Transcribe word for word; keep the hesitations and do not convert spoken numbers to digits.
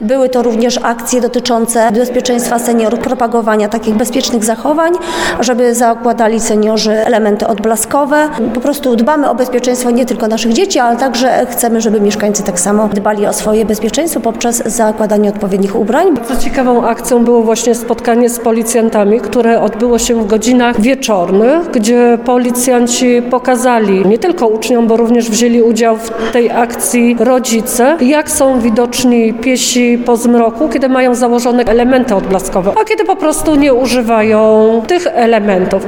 Były to również akcje dotyczące bezpieczeństwa seniorów, propagowania takich bezpiecznych zachowań, żeby zakładali seniorzy elementy odblaskowe. Po prostu dbamy o bezpieczeństwo nie tylko naszych dzieci, ale także chcemy, żeby mieszkańcy tak samo dbali o swoje bezpieczeństwo poprzez zakładanie odpowiednich ubrań. Co ciekawą akcją było właśnie spotkanie z policjantami, które odbyło się w godzinach wieczornych, gdzie policjanci pokazali nie tylko uczniom, bo również wzięli udział w tej akcji rodzice, jak są widoczni piesi po zmroku, kiedy mają założone elementy odblaskowe, a kiedy po prostu nie używają tych elementów.